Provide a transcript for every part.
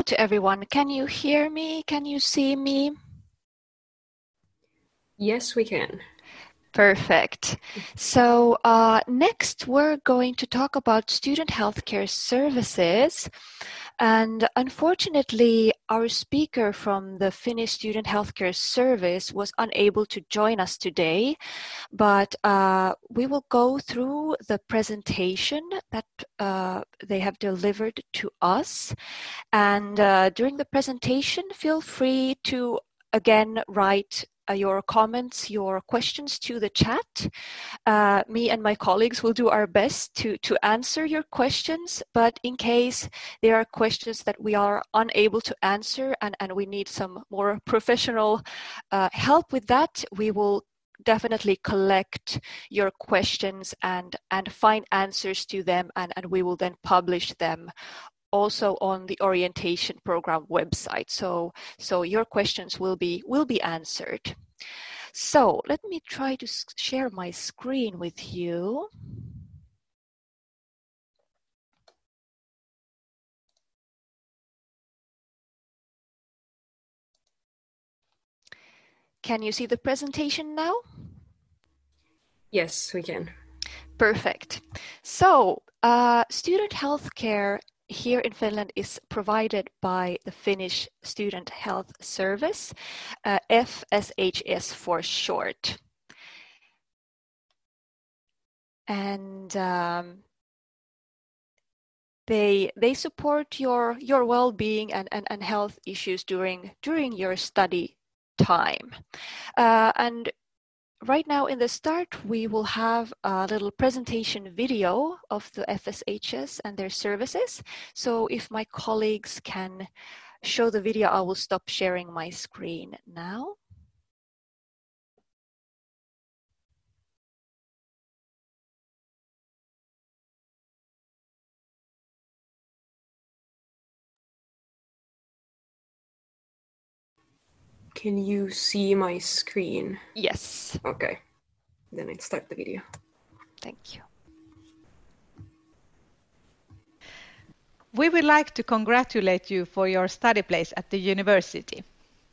to everyone. Can you hear me? Can you see me? Yes, we can. Perfect. So next we're going to talk about student healthcare services. And unfortunately, our speaker from the Finnish Student Healthcare Service was unable to join us today, but we will go through the presentation that they have delivered to us. And during the presentation, feel free to again write your comments, your questions to the chat. Me and my colleagues will do our best to answer your questions, but in case there are questions that we are unable to answer and we need some more professional help with that, we will definitely collect your questions and find answers to them, and we will then publish them also on the orientation program website. So your questions will be answered. So let me try to share my screen with you. Can you see the presentation now? Yes, we can. Perfect. So student healthcare here in Finland is provided by the Finnish Student Health Service, FSHS for short. And they support your well-being and health issues during your study time. And right now in the start, we will have a little presentation video of the FSHS and their services. So if my colleagues can show the video, I will stop sharing my screen now. Can you see my screen? Yes. Okay. Then I'll start the video. Thank you. We would like to congratulate you for your study place at the university.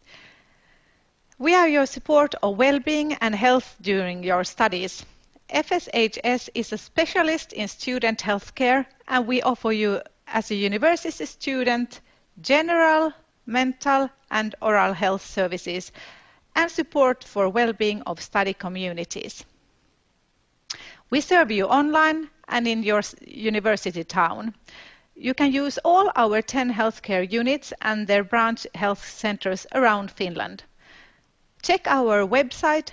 We are your support of well-being and health during your studies. FSHS is a specialist in student healthcare, and we offer you, as a university student, general, mental and oral health services and support for well-being of study communities. We serve you online and in your university town. You can use all our 10 healthcare units and their branch health centers around Finland. Check our website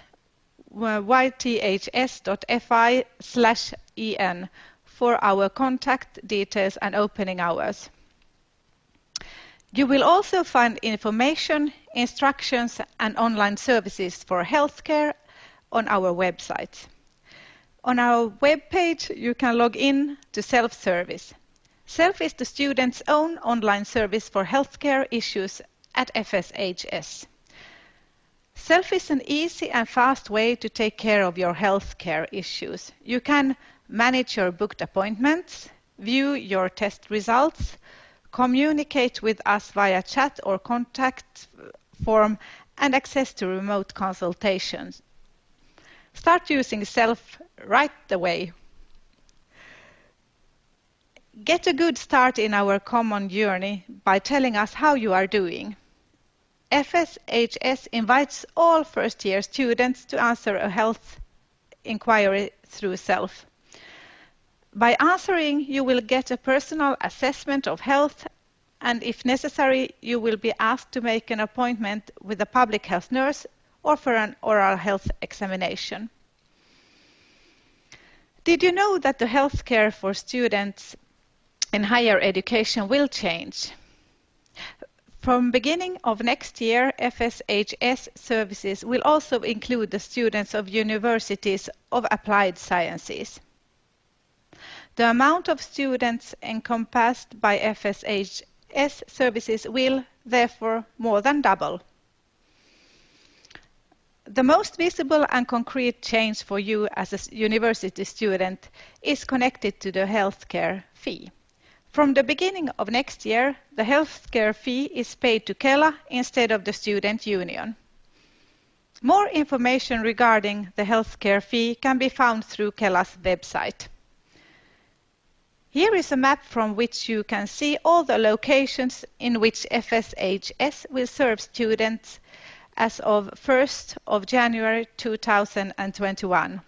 yths.fi/en for our contact details and opening hours. You will also find information, instructions and online services for healthcare on our website. On our webpage, you can log in to self-service. Self is the student's own online service for healthcare issues at FSHS. Self is an easy and fast way to take care of your healthcare issues. You can manage your booked appointments, view your test results, communicate with us via chat or contact form, and access to remote consultations. Start using Self right away. Get a good start in our common journey by telling us how you are doing. FSHS invites all first-year students to answer a health inquiry through Self. By answering, you will get a personal assessment of health, and if necessary, you will be asked to make an appointment with a public health nurse or for an oral health examination. Did you know that the healthcare for students in higher education will change? From beginning of next year, FSHS services will also include the students of universities of applied sciences. The amount of students encompassed by FSHS services will, therefore, more than double. The most visible and concrete change for you as a university student is connected to the healthcare fee. From the beginning of next year, the healthcare fee is paid to Kela instead of the student union. More information regarding the healthcare fee can be found through Kela's website. Here is a map from which you can see all the locations in which FSHS will serve students as of 1st of January 2021.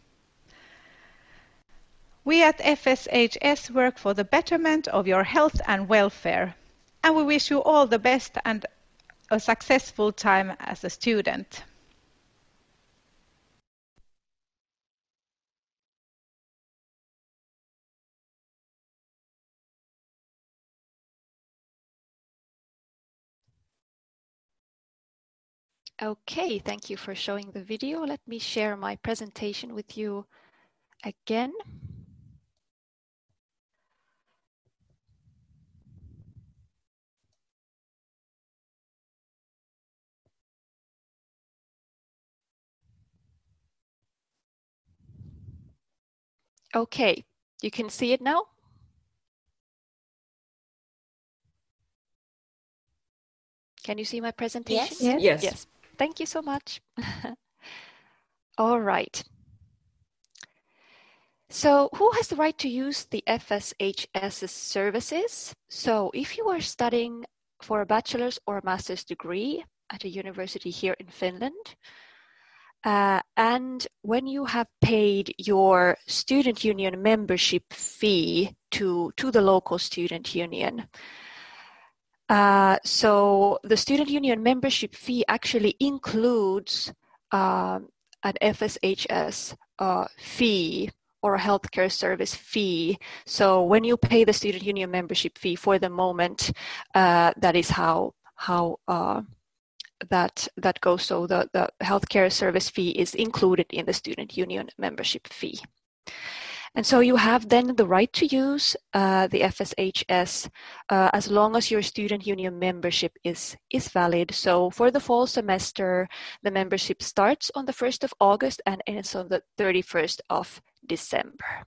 We at FSHS work for the betterment of your health and welfare, and we wish you all the best and a successful time as a student. Okay, thank you for showing the video. Let me share my presentation with you again. Okay, you can see it now? Can you see my presentation? Yes. Yes. Thank you so much. All right. So who has the right to use the FSHS services? So if you are studying for a bachelor's or a master's degree at a university here in Finland, and when you have paid your student union membership fee to the local student union, so the student union membership fee actually includes an FSHS fee or a healthcare service fee. So when you pay the student union membership fee for the moment, that is how that goes. So the healthcare service fee is included in the student union membership fee. And so you have then the right to use the FSHS as long as your student union membership is valid. So for the fall semester, the membership starts on the 1st of August and ends on the 31st of December.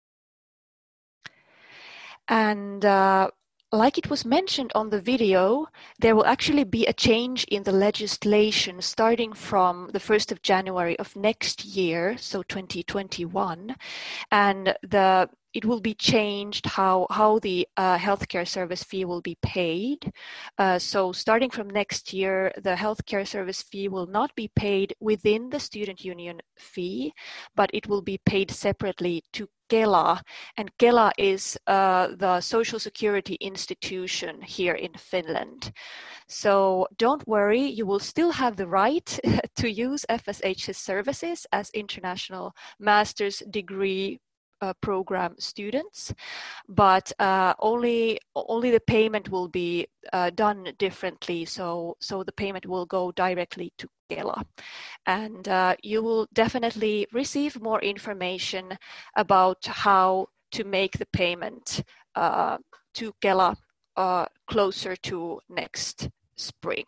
And like it was mentioned on the video, there will actually be a change in the legislation starting from the 1st of January of next year, so 2021, and it will be changed how the healthcare service fee will be paid. So starting from next year, the healthcare service fee will not be paid within the student union fee, but it will be paid separately to Kela, and Kela is the social security institution here in Finland. So don't worry, you will still have the right to use FSHS services as international master's degree program students, but only the payment will be done differently. So the payment will go directly to Kela, and you will definitely receive more information about how to make the payment to Kela closer to next spring.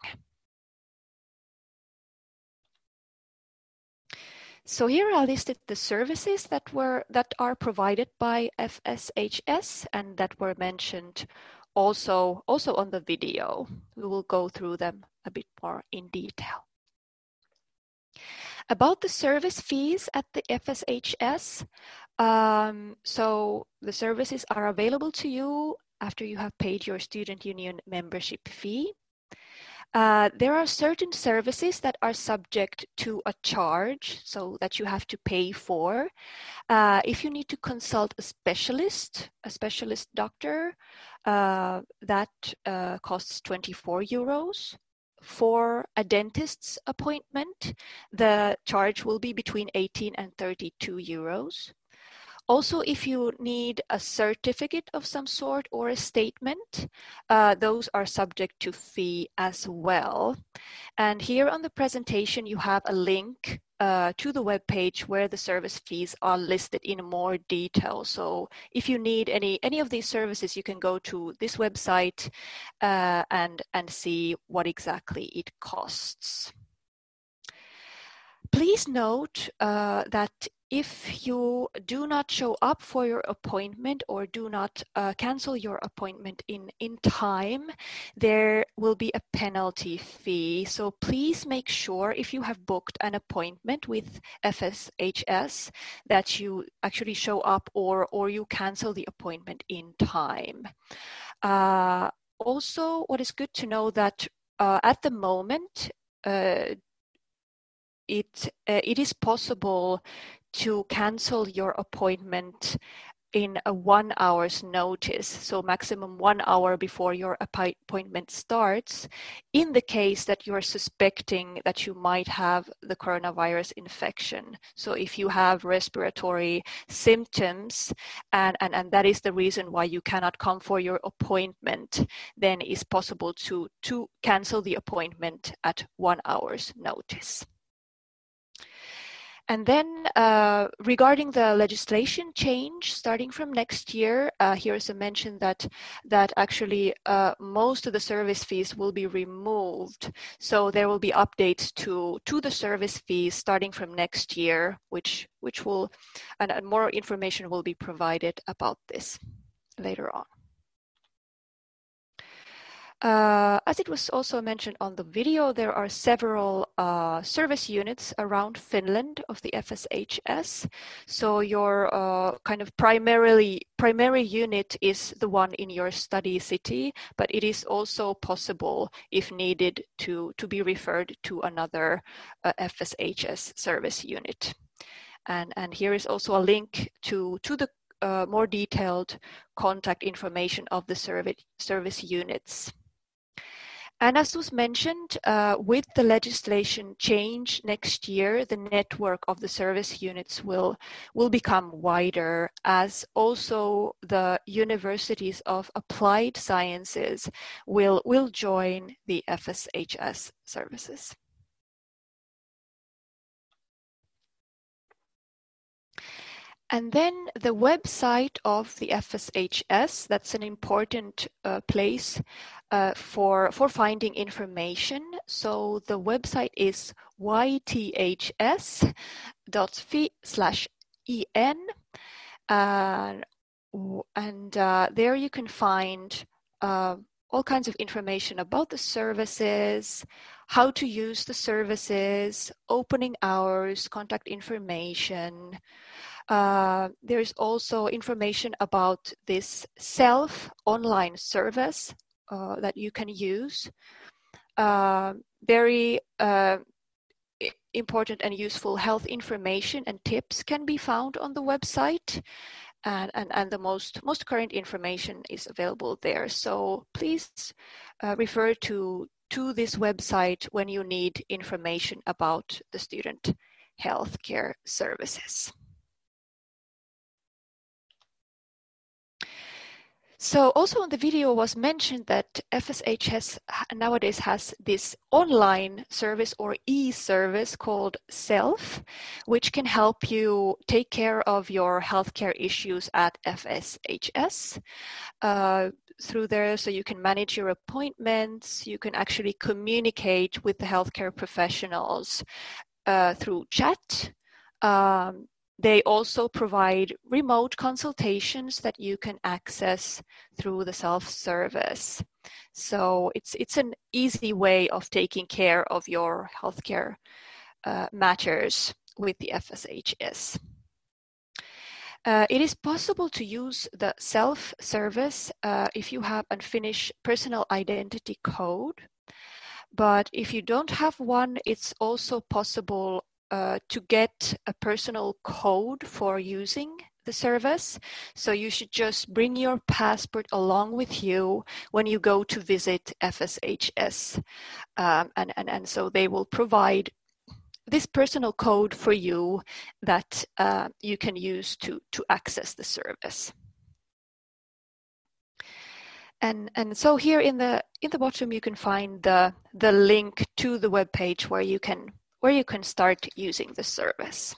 So here are listed the services that are provided by FSHS and that were mentioned also on the video. We will go through them a bit more in detail. About the service fees at the FSHS, so the services are available to you after you have paid your student union membership fee. There are certain services that are subject to a charge, so that you have to pay for. If you need to consult a specialist doctor, that costs 24 euros. For a dentist's appointment, the charge will be between 18 and 32 euros. Also, if you need a certificate of some sort or a statement, those are subject to fee as well. And here on the presentation, you have a link to the webpage where the service fees are listed in more detail. So if you need any of these services, you can go to this website and see what exactly it costs. Please note that if you do not show up for your appointment or do not cancel your appointment in time, there will be a penalty fee. So please make sure if you have booked an appointment with FSHS that you actually show up or you cancel the appointment in time. Also, what is good to know that at the moment, it is possible to cancel your appointment in a 1 hour's notice, so maximum 1 hour before your appointment starts, in the case that you are suspecting that you might have the coronavirus infection. So if you have respiratory symptoms and that is the reason why you cannot come for your appointment, then it's possible to cancel the appointment at 1 hour's notice. And then regarding the legislation change starting from next year, here's a mention that actually most of the service fees will be removed. So there will be updates to the service fees starting from next year, which will, and more information will be provided about this later on. As it was also mentioned on the video, there are several service units around Finland of the FSHS. So your kind of primary unit is the one in your study city, but it is also possible, if needed, to be referred to another FSHS service unit. And here is also a link to the more detailed contact information of the service units. And as was mentioned, with the legislation change next year, the network of the service units will become wider, as also the universities of applied sciences will join the FSHS services. And then the website of the FSHS, that's an important place for finding information. So the website is yths.fi/en, and there you can find all kinds of information about the services, how to use the services, opening hours, contact information. There's also information about this SELF online service that you can use. Very important and useful health information and tips can be found on the website, and the most current information is available there. So please refer to this website when you need information about the student healthcare services. So also in the video was mentioned that FSHS nowadays has this online service or e-service called SELF, which can help you take care of your healthcare issues at FSHS through there. So you can manage your appointments, you can actually communicate with the healthcare professionals through chat. They also provide remote consultations that you can access through the self-service. So it's an easy way of taking care of your healthcare matters with the FSHS. It is possible to use the self-service if you have a Finnish personal identity code. But if you don't have one, it's also possible to get a personal code for using the service. So you should just bring your passport along with you when you go to visit FSHS. And so they will provide this personal code for you that you can use to access the service. And so here in the bottom you can find the link to the webpage where you can start using the service.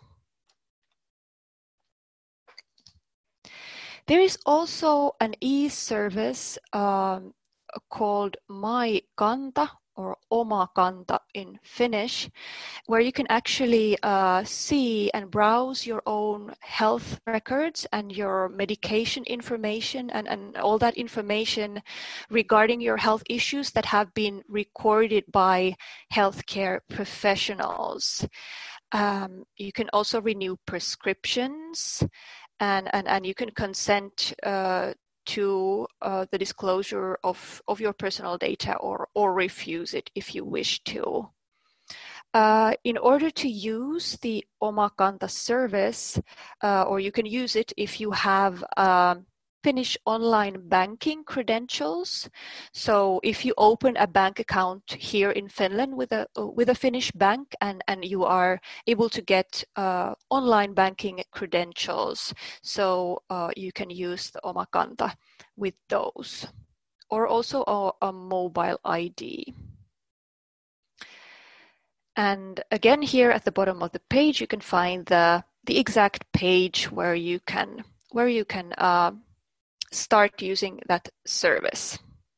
There is also an e-service called My Kanta or Omakanta in Finnish, where you can actually see and browse your own health records and your medication information and all that information regarding your health issues that have been recorded by healthcare professionals. You can also renew prescriptions, and you can consent to the disclosure of your personal data or refuse it if you wish to. In order to use the Omakanta service, or you can use it if you have Finnish online banking credentials. So if you open a bank account here in Finland with a Finnish bank and you are able to get online banking credentials, so you can use the Omakanta with those, or also a mobile ID. And again, here at the bottom of the page, you can find the exact page where you can start using that service.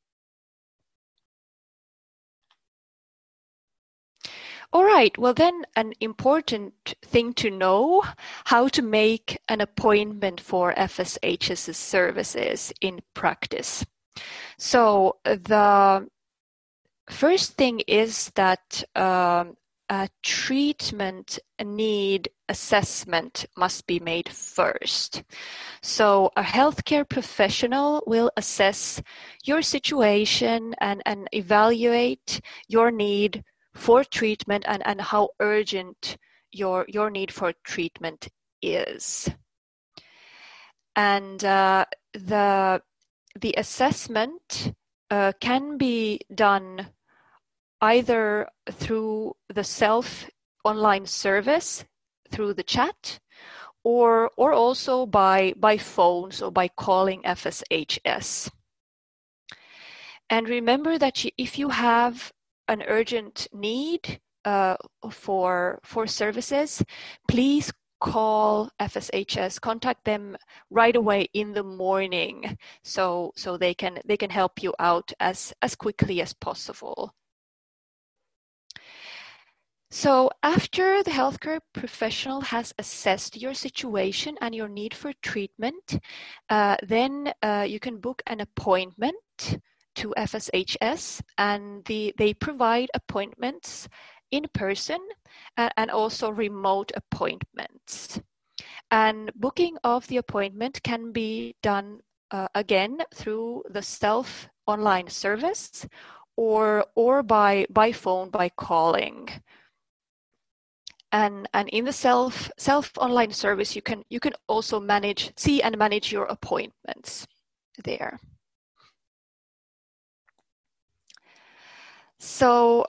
All right, well then an important thing to know, how to make an appointment for FSHS's services in practice. So the first thing is that a treatment need assessment must be made first. So a healthcare professional will assess your situation and evaluate your need for treatment and how urgent your need for treatment is. And the assessment can be done either through the self online service, through the chat, or also by phone, so by calling FSHS. And remember that if you have an urgent need for services, please call FSHS, contact them right away in the morning, so they can help you out as quickly as possible. So after the healthcare professional has assessed your situation and your need for treatment, then you can book an appointment to FSHS, and they provide appointments in person and also remote appointments. And booking of the appointment can be done again through the self online service or by phone, by calling. And in the self online service, you can also see and manage your appointments there. So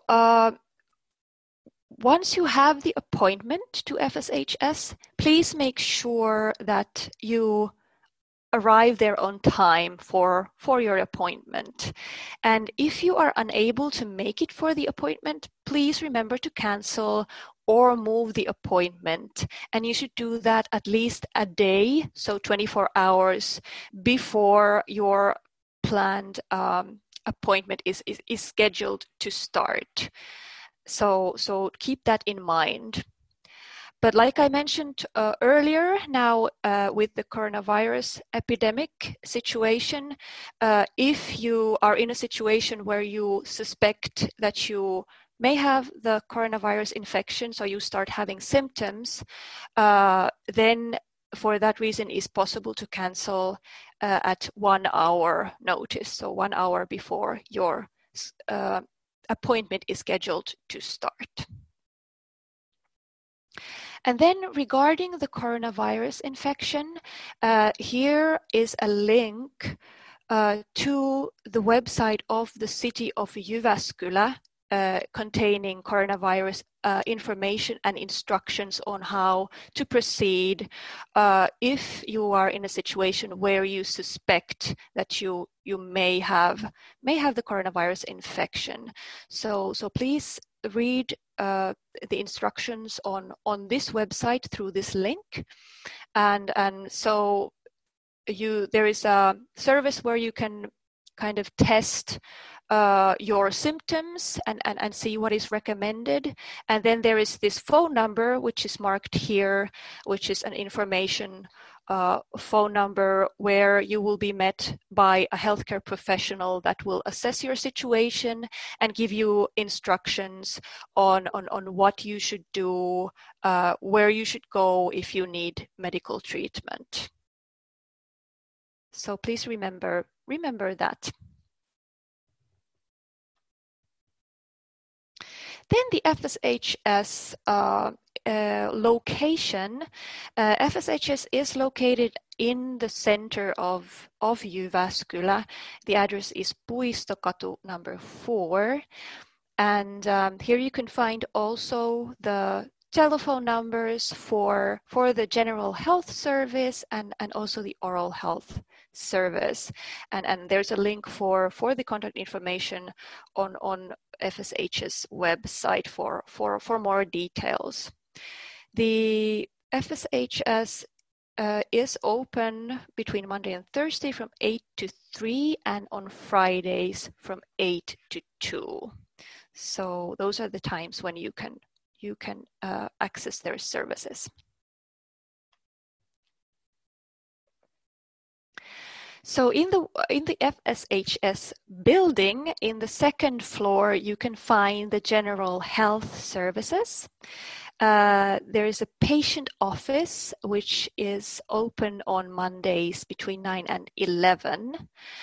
once you have the appointment to FSHS, please make sure that you arrive there on time for your appointment. And if you are unable to make it for the appointment, please remember to cancel or move the appointment. And you should do that at least a day, so 24 hours before your planned appointment is scheduled to start. So keep that in mind. But like I mentioned earlier, now with the coronavirus epidemic situation, if you are in a situation where you suspect that you may have the coronavirus infection, so you start having symptoms, then for that reason it's possible to cancel at 1 hour notice, so 1 hour before your appointment is scheduled to start. And then regarding the coronavirus infection, here is a link to the website of the city of Jyväskylä, containing coronavirus information and instructions on how to proceed if you are in a situation where you suspect that you may have the coronavirus infection. So please read the instructions on this website through this link, and so there is a service where you can kind of test your symptoms and see what is recommended. And then there is this phone number, which is marked here, which is an information phone number where you will be met by a healthcare professional that will assess your situation and give you instructions on what you should do, where you should go if you need medical treatment. So please remember that. Then the FSHS location. FSHS is located in the center of Jyväskylä. The address is Puistokatu number 4. And here you can find also the telephone numbers for the general health service and also the oral health service. And there's a link for the contact information on FSH's website for more details. The FSHS is open between Monday and Thursday from 8 to 3 and on Fridays from 8 to 2. So those are the times when you can access their services. So in the FSHS building, in the second floor, you can find the general health services. There is a patient office, which is open on Mondays between 9 and 11.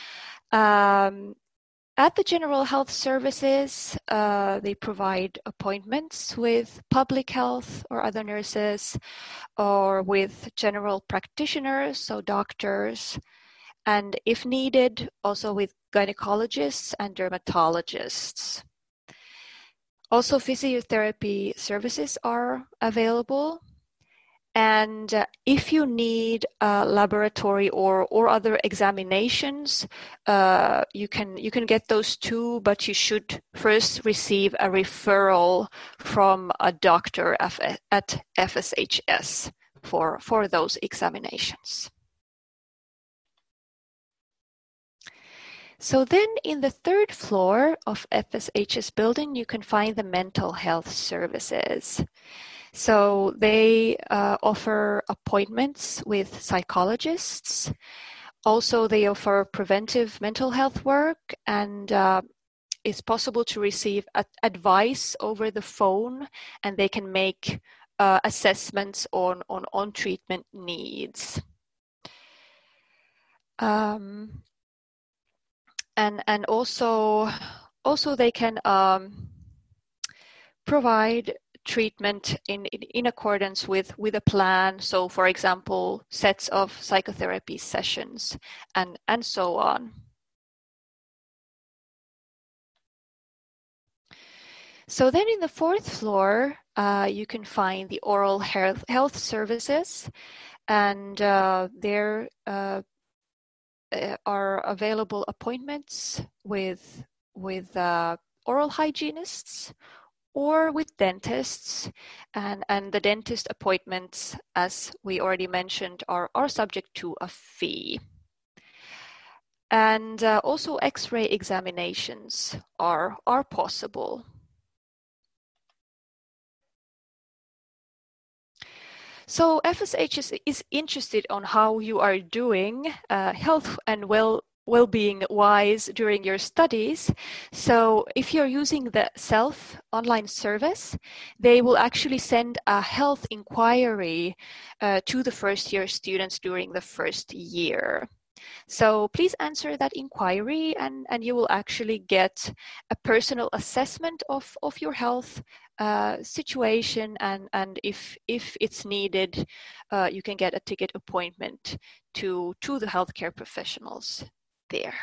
At the general health services, they provide appointments with public health or other nurses, or with general practitioners, so doctors, and if needed, also with gynecologists and dermatologists. Also, physiotherapy services are available. And if you need laboratory or other examinations, you can get those too, but you should first receive a referral from a doctor at FSHS for those examinations. So then in the third floor of FSHS building, you can find the mental health services. So they offer appointments with psychologists. Also, they offer preventive mental health work, and it's possible to receive advice over the phone, and they can make assessments on treatment needs. And also they can provide treatment in accordance with a plan. So, for example, sets of psychotherapy sessions and so on. So then in the fourth floor, you can find the oral health services, and there are available appointments with oral hygienists or with dentists, and the dentist appointments, as we already mentioned, are subject to a fee. And also X-ray examinations are possible. So FSH is interested on how you are doing health and well-being wise during your studies. So if you're using the SELF online service, they will actually send a health inquiry to the first year students during the first year. So please answer that inquiry, and you will actually get a personal assessment of your health situation, and if it's needed, you can get a ticket appointment to the healthcare professionals there.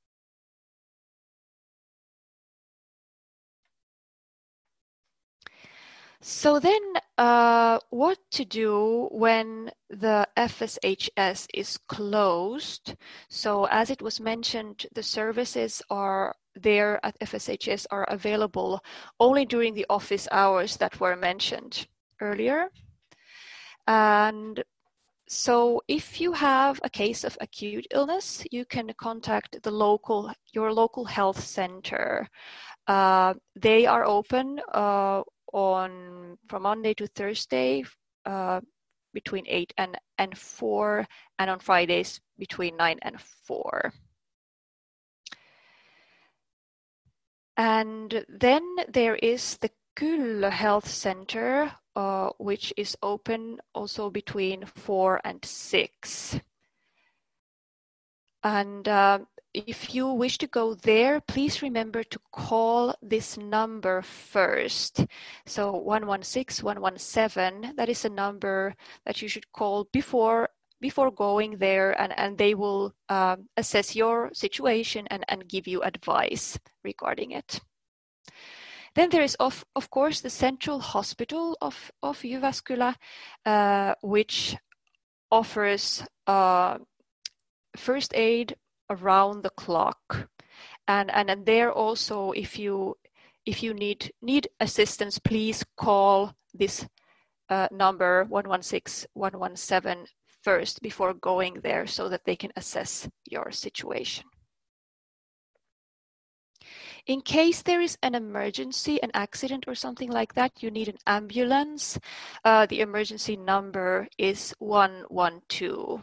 So then what to do when the FSHS is closed? So as it was mentioned, the services are there at FSHS are available only during the office hours that were mentioned earlier. And So if you have a case of acute illness, you can contact your local health center. They are open from Monday to Thursday between 8 and 4, and on Fridays between 9 and 4. And then there is the Kyllö Health Center, which is open also between 4 and 6. And if you wish to go there, please remember to call this number first. So 116 117, that is a number that you should call before going there, and they will assess your situation and give you advice regarding it. Then there is of course the Central Hospital of Jyväskylä, which offers first aid around the clock, and there also, if you need assistance, please call this number 116 117 first before going there, so that they can assess your situation. In case there is an emergency, an accident or something like that, you need an ambulance, the emergency number is 112.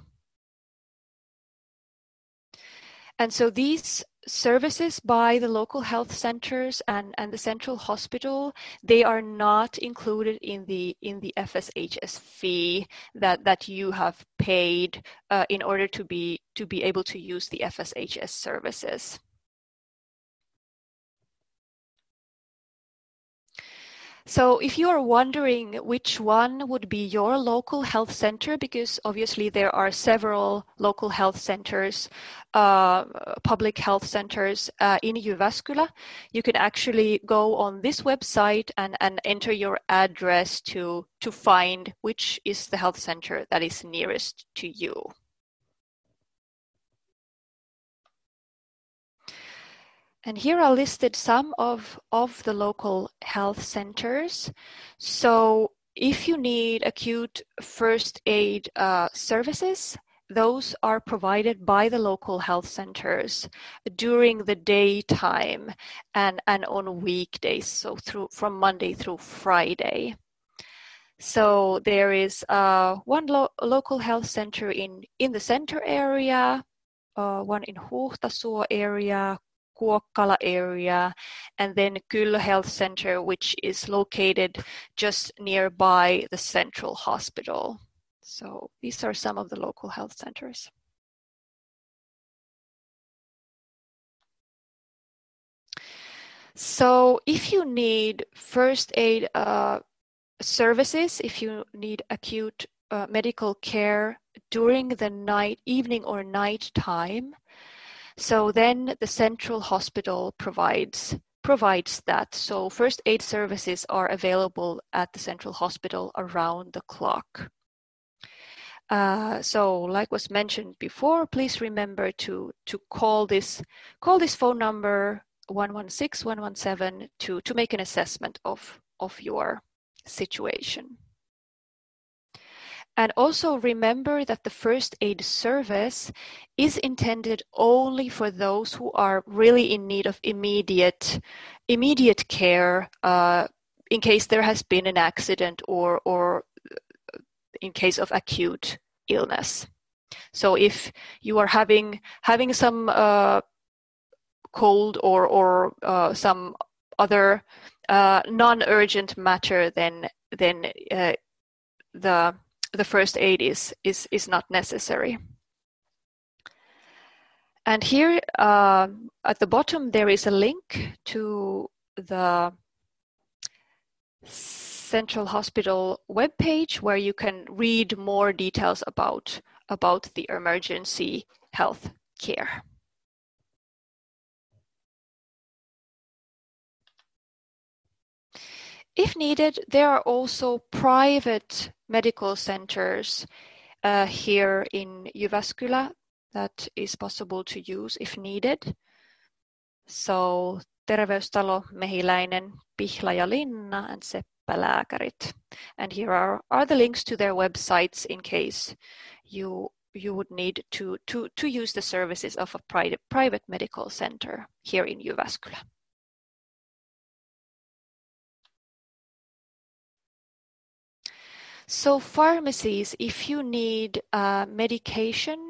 And so these services by the local health centers and the central hospital, they are not included in the FSHS fee that you have paid in order to be able to use the FSHS services. So if you are wondering which one would be your local health center, because obviously there are several local health centers, public health centers in Jyväskylä, you can actually go on this website and enter your address to find which is the health center that is nearest to you. And here are listed some of the local health centers. So if you need acute first aid services, those are provided by the local health centers during the daytime and on weekdays, so from Monday through Friday. So there is one local health center in the center area, one in Huhtasuo area, Kuokkala area, and then Kyllö Health Center, which is located just nearby the central hospital. So these are some of the local health centers. So if you need first aid services, if you need acute medical care during the evening or night time, so then the central hospital provides that. So first aid services are available at the central hospital around the clock. So like was mentioned before, please remember to call this phone number 116 117 to make an assessment of your situation. And also remember that the first aid service is intended only for those who are really in need of immediate care in case there has been an accident or in case of acute illness. So if you are having some cold or some other non-urgent matter, then the first aid is not necessary. And here at the bottom there is a link to the Central Hospital webpage where you can read more details about the emergency health care. If needed, there are also private medical centers here in Jyväskylä that is possible to use if needed. So Terveystalo, Mehiläinen, Pihlajalinna, and Seppälääkärit. And here are the links to their websites in case you would need to use the services of a private medical center here in Jyväskylä. So pharmacies, if you need medication,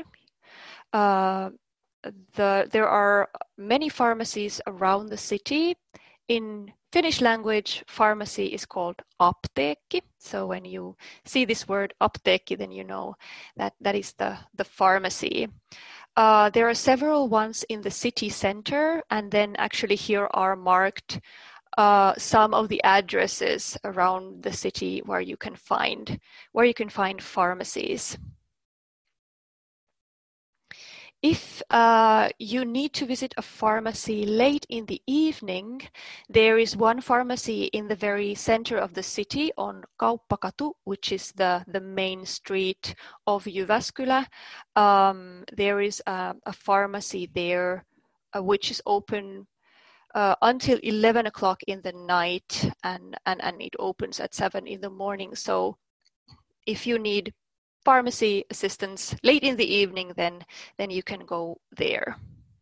there are many pharmacies around the city. In Finnish language, pharmacy is called apteekki. So when you see this word apteekki, then you know that is the pharmacy. There are several ones in the city center, and then actually here are marked some of the addresses around the city where you can find pharmacies. If you need to visit a pharmacy late in the evening, there is one pharmacy in the very center of the city on Kauppakatu, which is the main street of Jyväskylä. There is a pharmacy there which is open until 11 o'clock in the night, and it opens at 7 in the morning. So if you need pharmacy assistance late in the evening, then you can go there.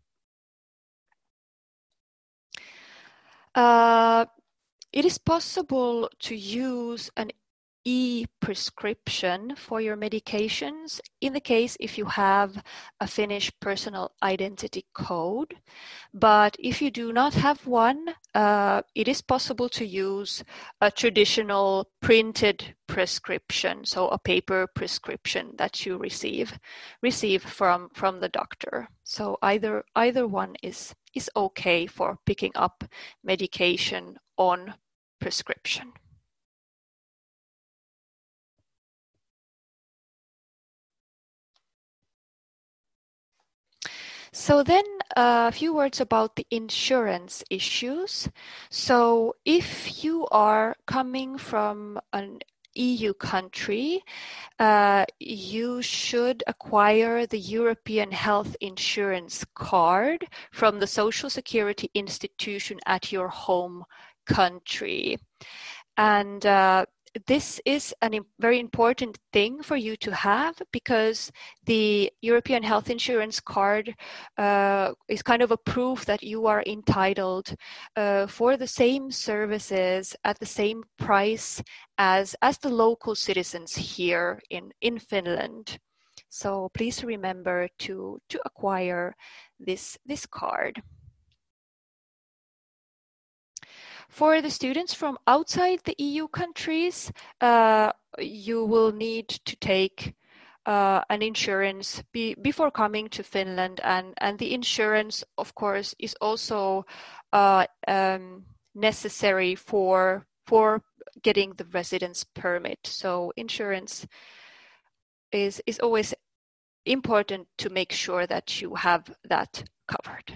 It is possible to use an e-prescription for your medications in the case if you have a Finnish personal identity code. But if you do not have one, it is possible to use a traditional printed prescription, so a paper prescription that you receive from the doctor. So either one is okay for picking up medication on prescription. So then a few words about the insurance issues. So if you are coming from an EU country, you should acquire the European Health Insurance card from the Social Security institution at your home country. And this is a very important thing for you to have, because the European Health Insurance card is kind of a proof that you are entitled for the same services at the same price as the local citizens here in Finland. So please remember to acquire this card. For the students from outside the EU countries, you will need to take an insurance before coming to Finland, and the insurance, of course, is also necessary for getting the residence permit. So insurance is always important to make sure that you have that covered.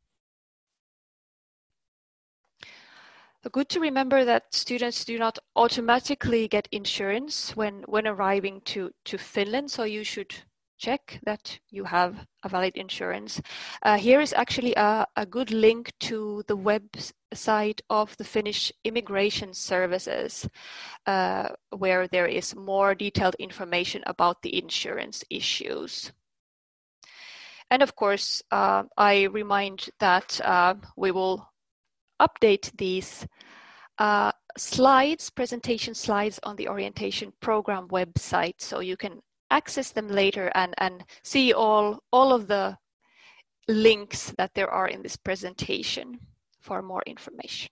Good to remember that students do not automatically get insurance when arriving to Finland, so you should check that you have a valid insurance. Here is actually a good link to the website of the Finnish Immigration Services, where there is more detailed information about the insurance issues. And of course, I remind that we will update these presentation slides on the orientation program website, so you can access them later and see all of the links that there are in this presentation for more information.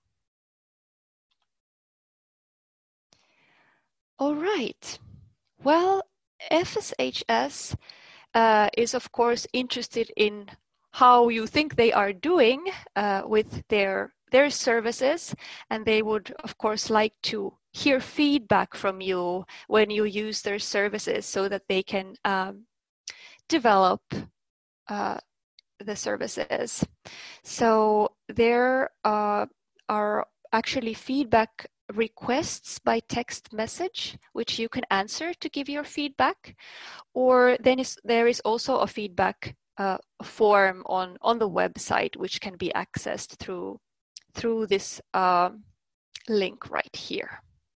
All right. Well, FSHS is of course interested in how you think they are doing with their services, and they would of course like to hear feedback from you when you use their services, so that they can develop the services. So there are actually feedback requests by text message, which you can answer to give your feedback, or then there is also a feedback form on the website, which can be accessed through through this link right here.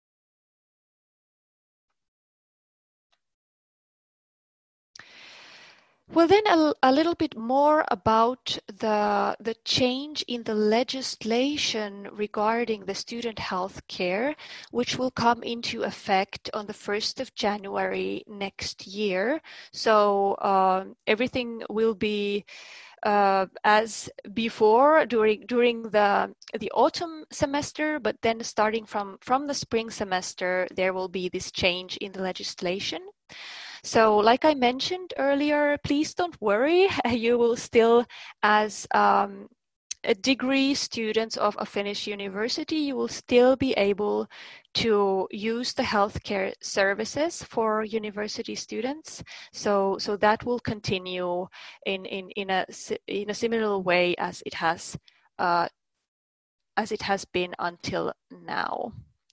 Well, then a little bit more about the change in the legislation regarding the student health care, which will come into effect on the 1st of January next year. So everything will be as before during the autumn semester, but then starting from the spring semester, there will be this change in the legislation. So like I mentioned earlier, please don't worry, you will still, as a degree students of a Finnish university, you will still be able to use the healthcare services for university students. So that will continue in a similar way as it has been until now.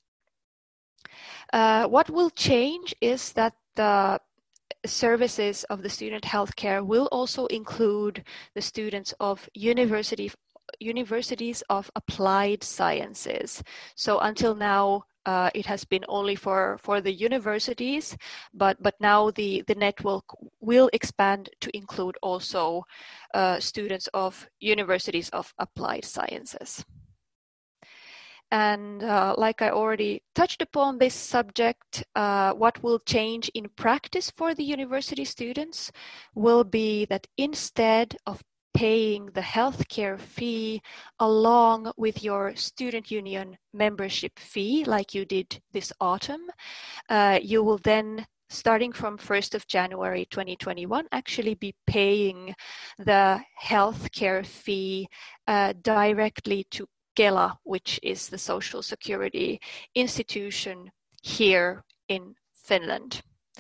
What will change is that the services of the student healthcare will also include the students of universities of applied sciences. So until now, it has been only for the universities, but now the network will expand to include also students of universities of applied sciences. And like I already touched upon this subject, what will change in practice for the university students will be that instead of paying the healthcare fee along with your student union membership fee, like you did this autumn, you will then, starting from 1st of January 2021, actually be paying the healthcare fee directly to Kela, which is the social security institution here in Finland.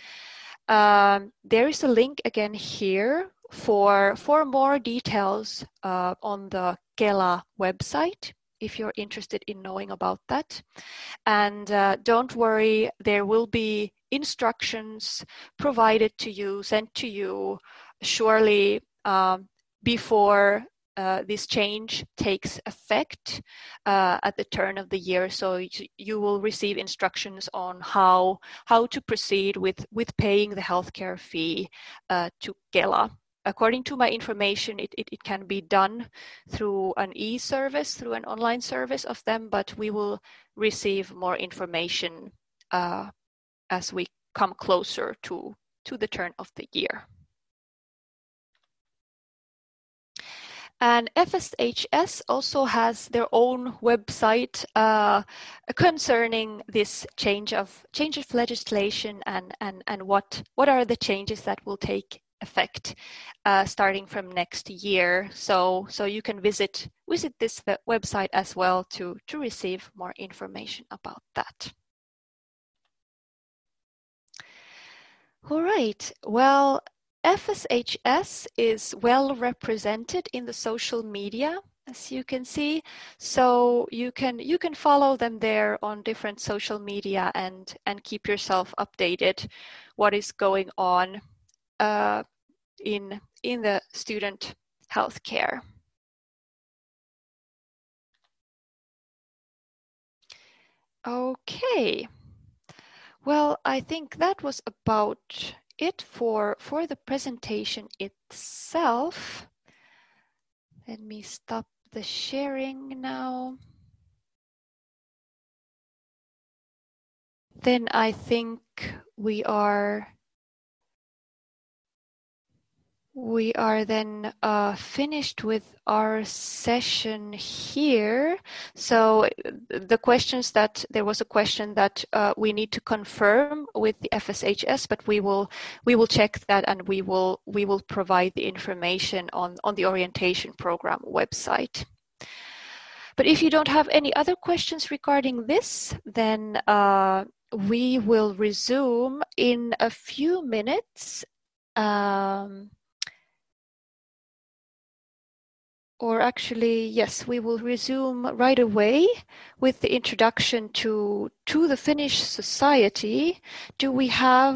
There is a link again here for more details on the Kela website, if you're interested in knowing about that. And don't worry, there will be instructions provided to you, sent to you surely before this change takes effect at the turn of the year. So you will receive instructions on how to proceed with paying the healthcare fee to Kela. According to my information, it can be done through an e-service, through an online service of them, but we will receive more information as we come closer to the turn of the year. And FSHS also has their own website concerning this change of legislation and what are the changes that will take effect starting from next year. So you can visit this website as well to receive more information about that. All right. Well, FSHS is well represented in the social media, as you can see. So you can follow them there on different social media and keep yourself updated what is going on in the student healthcare. Okay. Well, I think that was about it for the presentation itself. Let me stop the sharing now. Then I think we are then finished with our session here. So there was a question that we need to confirm with the FSHS, but we will check that and we will provide the information on the orientation program website. But if you don't have any other questions regarding this, then we will resume in a few minutes. Or actually, yes, we will resume right away with the introduction to the Finnish society. Do we have